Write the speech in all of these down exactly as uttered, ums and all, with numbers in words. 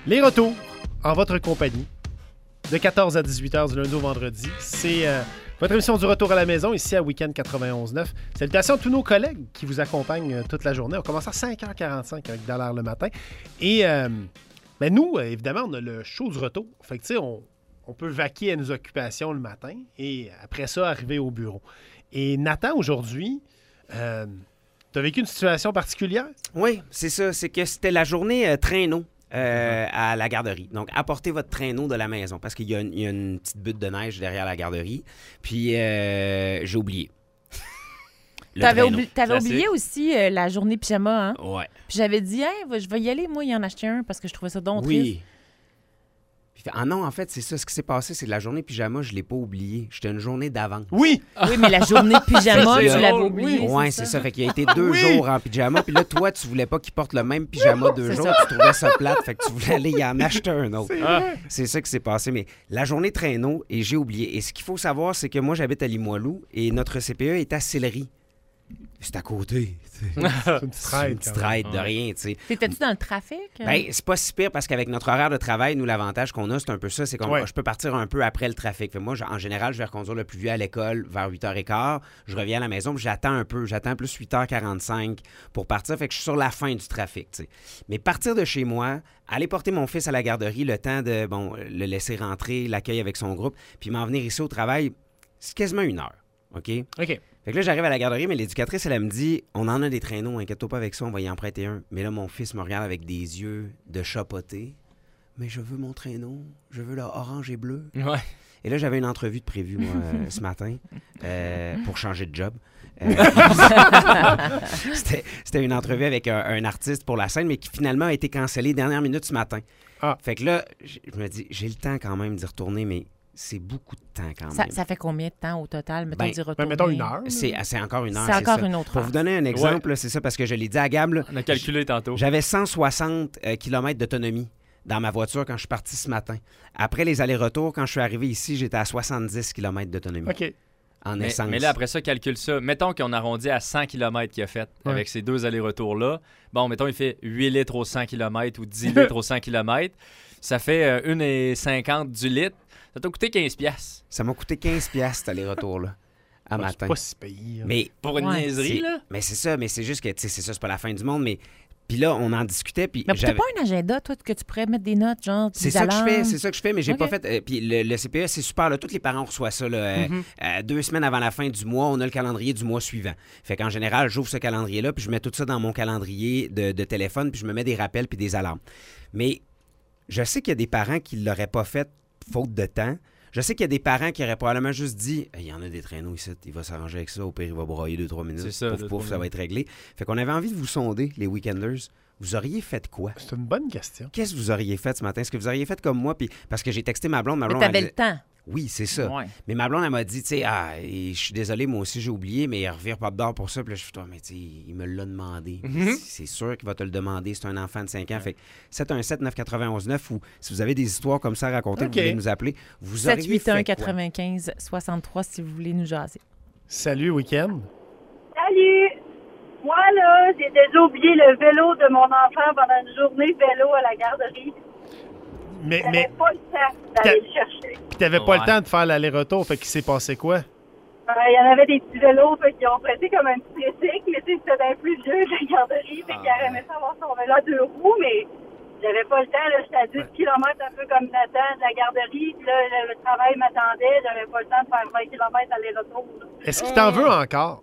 Les retours en votre compagnie de quatorze à dix-huit heures du lundi au vendredi. C'est euh, votre émission du retour à la maison ici à Week-end quatre-vingt-onze neuf. Salutations à tous nos collègues qui vous accompagnent euh, toute la journée. On commence à cinq heures quarante-cinq avec Dallaire le matin. Et euh, ben nous, euh, évidemment, on a le show du retour. Fait que tu sais, on, on peut vaquer à nos occupations le matin et après ça, arriver au bureau. Et Nathan, aujourd'hui, euh, tu as vécu une situation particulière? Oui, c'est ça. C'est que c'était la journée euh, traîneau. Euh, à la garderie. Donc, apportez votre traîneau de la maison parce qu'il y a une, il y a une petite butte de neige derrière la garderie. Puis, euh, j'ai oublié. T'avais, oubli- t'avais oublié aussi euh, la journée pyjama, hein? Ouais. Puis j'avais dit, hey, je vais y aller, moi, y en acheter un parce que je trouvais ça donc Oui. triste. Puis, ah non, en fait, c'est ça. Ce qui s'est passé, c'est que la journée pyjama, je ne l'ai pas oubliée. J'étais une journée d'avance. Oui! Oui, mais la journée pyjama, tu c'est l'avais drôle, oublié. Oui, c'est, c'est ça. ça. Fait qu'il a été deux Oui. jours en pyjama. Puis là, toi, tu voulais pas qu'il porte le même pyjama deux C'est jours. ça. Tu trouvais ça plate. Fait que tu voulais aller y en acheter un autre. C'est Ah. vrai. C'est ça qui s'est passé. Mais la journée traîneau, et j'ai oublié. Et ce qu'il faut savoir, c'est que moi, j'habite à Limoilou et notre C P E est à Sillery. C'est à côté. C'est une petite C'est traite, une petite quand même. traite de rien, tu sais. T'étais-tu dans le trafic? Ben, c'est pas si pire parce qu'avec notre horaire de travail, nous, l'avantage qu'on a, c'est un peu ça, c'est que Ouais. je peux partir un peu après le trafic. Fait que moi, je- en général, je vais reconduire le plus vieux à l'école vers huit heures quinze. Je reviens à la maison, puis j'attends un peu. J'attends plus huit heures quarante-cinq pour partir. Fait que je suis sur la fin du trafic, tu sais. Mais partir de chez moi, aller porter mon fils à la garderie, le temps de, bon, le laisser rentrer, l'accueil avec son groupe, puis m'en venir ici au travail, c'est quasiment une heure, OK? OK. Fait que là, j'arrive à la garderie, mais l'éducatrice, elle, elle me dit « On en a des traîneaux, inquiète-toi pas avec ça, on va y en prêter un. » Mais là, mon fils me regarde avec des yeux de chapoté. « Mais je veux mon traîneau, je veux le orange et bleu. » Ouais. Et là, j'avais une entrevue de prévue, moi, euh, ce matin, euh, pour changer de job. Euh, c'était, c'était une entrevue avec un, un artiste pour la scène, mais qui finalement a été cancellée dernière minute ce matin. Ah. Fait que là, je je me dis, j'ai le temps quand même d'y retourner, mais c'est beaucoup de temps quand Ça, même. ça fait combien de temps au total? Mettons Ben, d'y Ben, retourner. mettons une heure. C'est, c'est encore une heure. C'est encore ça. une autre Pour heure. vous donner un exemple, là, c'est ça, parce que je l'ai dit à Gab, là, On a calculé tantôt. j'avais cent soixante euh, kilomètres d'autonomie dans ma voiture quand je suis parti ce matin. Après les allers-retours, quand je suis arrivé ici, j'étais à soixante-dix kilomètres d'autonomie OK. en Mais, essence. mais là, après ça, calcule ça. Mettons qu'on arrondit à cent kilomètres qu'il a fait Ouais. avec ces deux allers-retours-là. Bon, mettons, il fait huit litres au cent kilomètres ou dix litres au cent kilomètres. Ça fait euh, un virgule cinquante du litre. Ça t'a coûté quinze piastres. Ça m'a coûté quinze piastres cet aller-retour-là, à Ah, matin. c'est pas si payé. Mais Pour une Ouais. niaiserie, c'est, là. mais c'est ça, mais c'est juste que, tu sais, c'est ça, c'est pas la fin du monde, mais... Puis là, on en discutait, puis Mais t'as j'avais... pas un agenda, toi, que tu pourrais mettre des notes, genre C'est des ça que je fais, alarmes? c'est ça que je fais, mais j'ai Ok. pas fait. euh, puis le, le C P E, c'est super, là. Tous les parents reçoivent ça, là. euh, Mhm. euh, deux semaines avant la fin du mois, on a le calendrier du mois suivant. Fait qu'en général, j'ouvre ce calendrier-là, puis je mets tout ça dans mon calendrier de, de téléphone, puis je me mets des rappels puis des alarmes. Mais je sais qu'il y a des parents qui l'auraient pas fait faute de temps. Je sais qu'il y a des parents qui auraient probablement juste dit il y en a des traîneaux ici, il va s'arranger avec ça, au pire, il va broyer deux trois minutes. C'est ça, Pouf, deux, pouf, trois ça va être réglé. Fait qu'on avait envie de vous sonder, les weekenders. Vous auriez fait quoi? C'est une bonne question. Qu'est-ce que vous auriez fait ce matin? Est-ce que vous auriez fait comme moi? Puis parce que j'ai texté ma blonde. Ma Mais blonde t'avais elle le dit- temps. Oui, c'est ça. Ouais. Mais ma blonde, elle m'a dit, tu sais, ah, et je suis désolé, moi aussi, j'ai oublié, mais il revient pas de d'or pour ça. Puis là, je suis toi, mais tu sais, il me l'a demandé. Mhm. C'est sûr qu'il va te le demander. C'est un enfant de cinq ans. Fait que sept un sept neuf neuf neuf ou si vous avez des histoires comme ça à raconter, OK. vous voulez nous appeler. Vous sept auriez huit un fait quoi? quatre-vingt-quinze soixante-trois si vous voulez nous jaser. Salut, week-end. Salut! Moi, là, j'ai déjà oublié le vélo de mon enfant pendant une journée vélo à la garderie. Mais, J'avais mais pas le temps d'aller le chercher. puis t'avais pas Ouais. le temps de faire l'aller-retour, fait qu'il s'est passé quoi? Euh, Il y en avait des petits vélos, fait qu'ils ont prêté comme un petit tricycle, mais tu sais, c'était un plus vieux de la garderie, fait qu'il aurait aimé ça avoir son vélo à deux roues, mais j'avais pas le temps, là, j'étais à dix kilomètres un peu comme Nathan de la garderie, puis là, le, le travail m'attendait, j'avais pas le temps de faire vingt kilomètres aller-retour. là. Est-ce qu'il t'en veut encore?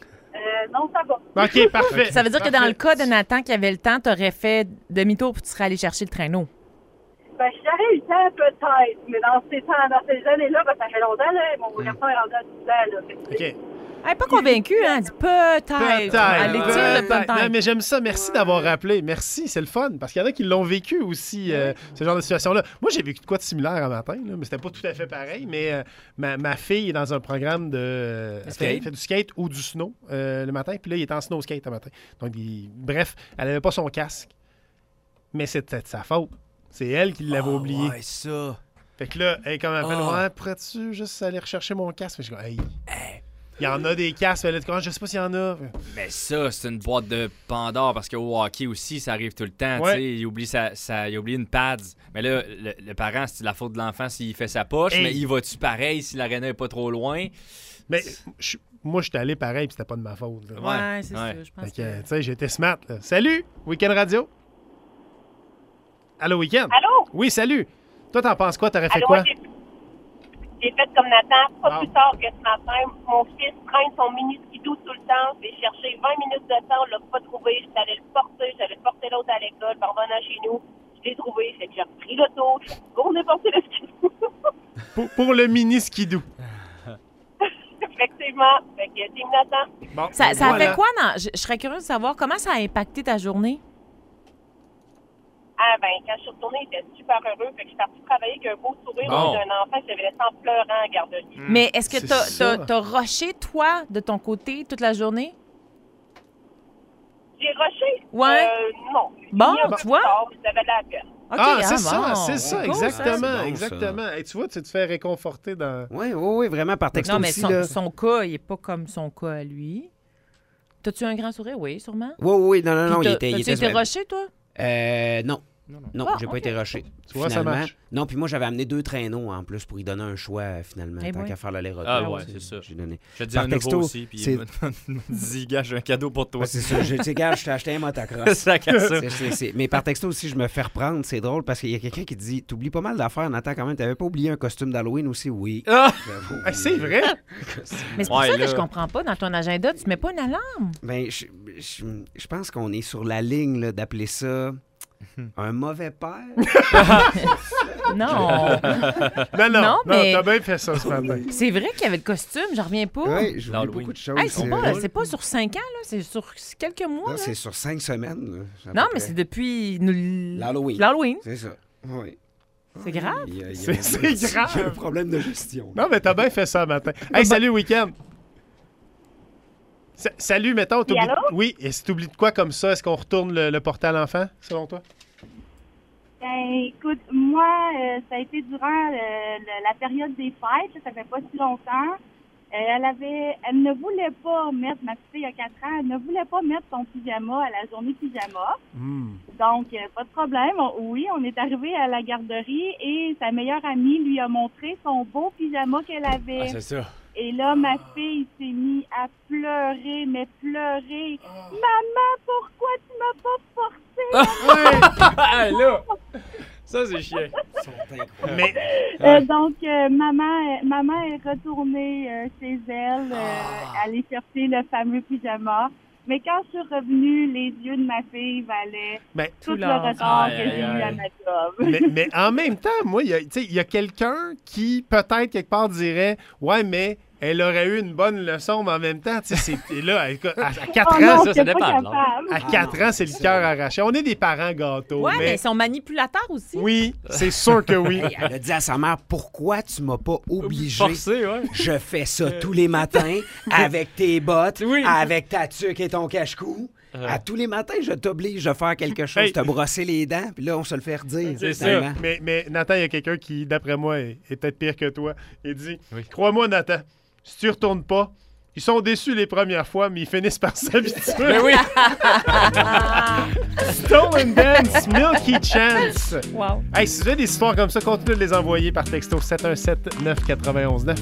Euh, non, ça va. OK, parfait. Ça veut dire que dans le Parfait. cas de Nathan qui avait le temps, t'aurais fait demi-tour puis tu serais allé chercher le traîneau. Ben, si j'aurais eu le temps, peut-être, mais dans ces, temps, dans ces années-là, ben, ça fait longtemps, là, mon garçon est rendu à dix ans, là. Fait que, OK. Elle n'est pas convaincue, hein? Elle dit peut-être. Elle étire le peut-être. Non, peut-être. mais j'aime ça. Merci d'avoir rappelé. Merci, c'est le fun. Parce qu'il y en a qui l'ont vécu aussi, euh, ce genre de situation-là. Moi, j'ai vécu de quoi de similaire un matin, là, mais c'était pas tout à fait pareil. Mais euh, ma, ma fille est dans un programme de. euh, elle fait, skate. elle fait du skate ou du snow euh, le matin. Puis là, il est en snow skate le matin. Donc, il- bref, elle n'avait pas son casque. Mais c'était de sa faute. C'est elle qui l'avait oublié. Ouais, ça. Fait que là, elle, comme elle fait, Ah. ouais, pourrais-tu juste aller rechercher mon casque? Mais je dis, hey, Il y en a des casques, mais là, tu comprends, je sais pas s'il y en a. Mais ça, c'est une boîte de Pandore parce qu'au hockey aussi, ça arrive tout le temps. Ouais. tu sais, Il oublie sa, sa- il oublie une pads. Mais là, le, le parent, c'est la faute de l'enfant s'il fait sa poche, Hey. mais il va-tu pareil si l'aréna est pas trop loin? Mais je- moi, je suis allé pareil, puis c'était pas de ma faute. là. Ouais, c'est ouais. ça. Je pense Fait que, que... tu sais, j'étais smart. Là. Salut, Week-end Radio. Allô, Week-end? Allô? Oui, salut. Toi, t'en penses quoi? T'aurais fait Allô, quoi? j'ai, j'ai fait comme Nathan, pas Ah. plus tard que ce matin. Mon fils traîne son mini skidoo tout le temps. J'ai cherché vingt minutes de temps, on l'a pas trouvé. J'étais allée le porter, j'allais porter l'autre à l'école, en revenant chez nous. Je l'ai trouvé, fait que j'ai repris l'auto. Je suis on est porté le skidoo. Pour, pour le mini skidoo. Effectivement. Fait que Team Nathan. Bon, Ça, ça voilà. fait quoi dans... Je, je serais curieuse de savoir comment ça a impacté ta journée. Ah ben, quand je suis retournée, il était super heureux. Fait que je suis partie travailler avec un beau sourire. Bon. J'ai un enfant que j'avais laissé en pleurant à la garderie. Mais est-ce que c'est t'as, ça. t'as, t'as rushé, toi, de ton côté, toute la journée? J'ai rushé. Ouais. Euh, non. J'ai Bon, fini un peu tu plus vois? tard, mais ça avait de la peine. OK, Ah, c'est ça, bon. c'est ça, Cool, ça. exactement, C'est bon, ça. exactement. Et tu vois, tu te fais réconforter dans... Oui, oui, oui, vraiment, par texto Non, mais aussi. son, là. son cas, il n'est pas comme son cas à lui. T'as-tu un grand sourire? Oui, sûrement. Oui, oui, oui, non, non, non, Puis il t'as- était... il T'as-tu était été rushé, toi? Euh, non. Non, non. Non, Ah, j'ai pas ok. été rushé. Tu vois, ça finalement. marche. Non, puis moi, j'avais amené deux traîneaux en plus pour y donner un choix, euh, finalement, Eh tant oui. qu'à faire l'aller-retour. Ah ouais, tu sais, c'est ça. J'ai donné. Je te dis Par un texto, nouveau aussi, puis c'est- il m'a il m'a dit, gars, j'ai un cadeau pour toi. Ouais, c'est ça. Je- Tu sais, gars, je t'ai acheté un motocross. Sac à ça. C'est- c'est- c'est- Mais par texto aussi, je me fais reprendre. C'est drôle parce qu'il y a quelqu'un qui dit t'oublies pas mal d'affaires, Nathan, quand même. T'avais pas oublié un costume d'Halloween aussi? Oui. Ah! J'avoue, Ah, c'est vrai? Mais c'est pour Ouais, ça que là. je comprends pas. Dans ton agenda, tu mets pas une alarme. Ben, je, je, je pense qu'on est sur la ligne là, d'appeler ça un mauvais père. Non. Non, non, Non, non, mais- t'as bien fait ça ce matin. C'est vrai qu'il y avait le costume, j'en reviens pas. Oui, je oublie L'Halloween. beaucoup de choses. Hey, c'est, c'est pas, vrai. c'est pas sur cinq ans, là, c'est sur quelques mois. Non, là. c'est sur cinq semaines. là, à peu Non, mais près. c'est depuis nous- L'Halloween. l'Halloween. C'est ça. Oui. C'est grave. Il y a- il y a- C'est- c'est il y a grave. un problème de gestion. Non, mais t'as bien fait ça le matin. Hey, salut, Week-end. Sa- salut, mettons. t'oublies- allô? Oui, et si t'oublies de quoi comme ça, est-ce qu'on retourne le, le portail à l'enfant, selon toi? Ben, écoute, moi, euh, ça a été durant euh, le- la période des fêtes, là, ça fait pas si longtemps. Euh, elle avait, elle ne voulait pas mettre, ma petite fille a quatre ans, elle ne voulait pas mettre son pyjama à la journée pyjama. Hmm. Donc, euh, pas de problème. On- oui, on est arrivé à la garderie et sa meilleure amie lui a montré son beau pyjama qu'elle avait. Ah, c'est ça. Et là, ma fille s'est mise à pleurer, mais pleurer. Maman, pourquoi tu m'as pas forcé? Ah, là! Ça, c'est chiant. Mais, Euh, donc, euh, maman, euh, maman est retournée euh, chez elle, euh, aller chercher le fameux pyjama. Mais quand je suis revenue, les yeux de ma fille valaient ben, tout le l'or. retard Aïe, que aïe, j'ai eu à aïe. ma job. mais, mais en même temps, moi, il y a, tu sais, il y a quelqu'un qui, peut-être, quelque part, dirait « Ouais, mais elle aurait eu une bonne leçon, mais en même temps, tu sais, c'est- et là, écoute, à, à quatre Oh non, ans, ça, ça j'étais pas dépend de l'âge. capable. à quatre ans, c'est le cœur arraché. On est des parents gâteaux, Ouais, mais mais ils sont manipulateurs aussi. oui, c'est sûr que oui. Hey, elle a dit à sa mère pourquoi tu m'as pas obligé. Forcé, ouais. Je fais ça tous les matins avec tes bottes, Oui. avec ta tuque et ton cache-cou. Ouais. À tous les matins, je t'oblige à faire quelque chose, Hey. te brosser les dents, puis là, on se le fait redire. C'est ça. finalement. Mais, mais Nathan, il y a quelqu'un qui, d'après moi, est, est peut-être pire que toi. Il dit Oui. Crois-moi, Nathan, si tu retournes pas, ils sont déçus les premières fois, mais ils finissent par s'habituer. Ben oui! Stolen Dance, Milky Chance. Wow. Hey, si vous avez des histoires comme ça, continuez de les envoyer par texto sept un sept neuf neuf neuf.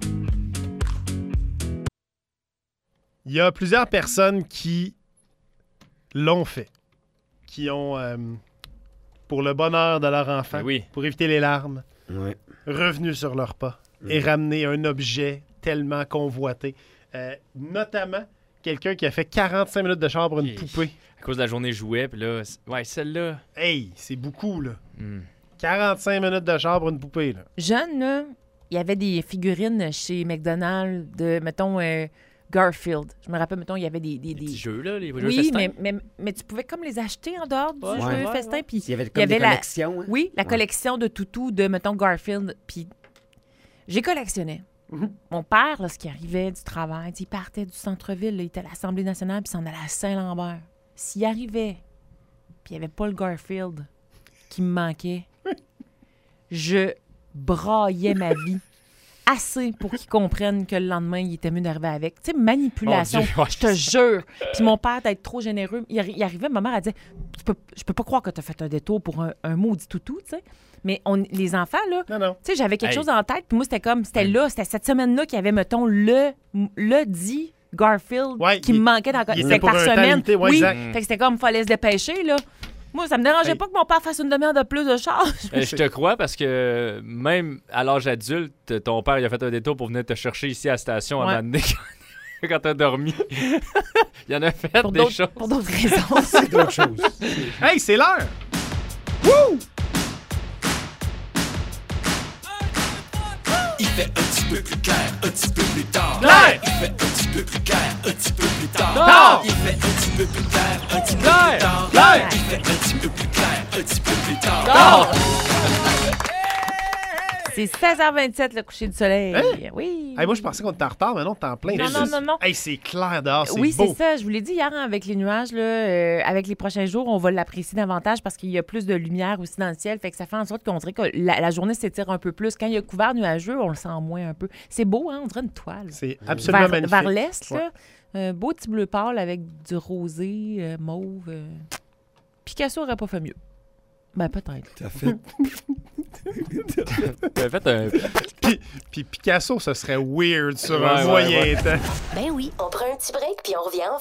Il y a plusieurs personnes qui l'ont fait, qui ont, euh, pour le bonheur de leur enfant, Ben oui. pour éviter les larmes, Ouais. revenu sur leurs pas et ramené un objet tellement convoité. Euh, notamment, quelqu'un qui a fait quarante-cinq minutes de chambre pour une Hi. poupée. À cause de la journée jouet, puis là, c- ouais, celle-là. Hey, c'est beaucoup, là. Hmm. quarante-cinq minutes de chambre pour une poupée, là. Jeune, là, il y avait des figurines chez McDonald's de, mettons, euh, Garfield. Je me rappelle, mettons, il y avait des... des, Les des- petits jeux, là, les jeux Oui, festins. mais, mais, mais tu pouvais comme les acheter en dehors du Ouais. jeu Ouais. festin. Puis Il y avait il comme y avait des la... collections. hein? Oui, la Ouais. collection de toutous de, mettons, Garfield. Puis j'ai collectionné. Mhm. Mon père, lorsqu'il arrivait du travail, tu sais, il partait du centre-ville, là, il était à l'Assemblée nationale, puis il s'en allait à Saint-Lambert. S'il arrivait, puis il n'y avait pas le Garfield qui me manquait, je braillais ma vie. assez pour qu'ils comprennent que le lendemain, il était mieux d'arriver avec. Tu sais, manipulation, Mon Dieu, ouais, je te jure. Puis mon père, d'être trop généreux, il, arri- il arrivait, ma mère, elle disait, tu peux, je peux pas croire que tu as fait un détour pour un, un maudit toutou, tu sais. Mais on, les enfants, là, Non, non. tu sais, j'avais quelque Hey. chose en tête, puis moi, c'était comme, c'était là, c'était cette semaine-là qu'il y avait, mettons, le, le dit Garfield Ouais, qui il- me manquait dans il était C'était pour par un temps semaine. limité, ouais, oui, exact. fait que c'était comme, fallait se dépêcher, là. Moi, ça me dérangeait Hey. pas que mon père fasse une demi-heure de plus de charge. Euh, je te crois parce que même à l'âge adulte, ton père il a fait un détour pour venir te chercher ici à la station Ouais. à m'amener quand, quand t'as dormi. Il en a fait Pour des d'autres choses. pour d'autres raisons. C'est d'autres choses. Hey, c'est l'heure! Il fait un petit peu plus clair, un petit peu plus tard. Clair! Il fait un petit peu plus clair, un petit peu plus tard. Tard! Il fait un petit peu plus clair, un petit peu Clair! plus tard. Clair! Il fait un petit peu plus clair, un petit peu plus tard. Tard! C'est seize heures vingt-sept, le coucher du soleil. Hein? Oui. Hey, moi, je pensais qu'on était en retard, mais non, t'es en plein. Non, dessus. non, non, non. Hey, c'est clair dehors, c'est Oui, beau. c'est ça. Je vous l'ai dit hier, hein, avec les nuages, là, euh, avec les prochains jours, on va l'apprécier davantage parce qu'il y a plus de lumière aussi dans le ciel. Fait que ça fait en sorte qu'on dirait que la, la journée s'étire un peu plus. Quand il y a couvert nuageux, on le sent moins un peu. C'est beau, hein? On dirait une toile. C'est absolument Vers, magnifique. vers l'est, Ouais. là, un beau petit bleu pâle avec du rosé, euh, mauve. euh. Picasso aurait pas fait mieux. Ben, peut-être. T'as fait. T'as fait un. Puis, puis Picasso, ce serait weird sur Ouais, un ouais, moyen ouais. temps. Ben oui, on prend un petit break puis on revient en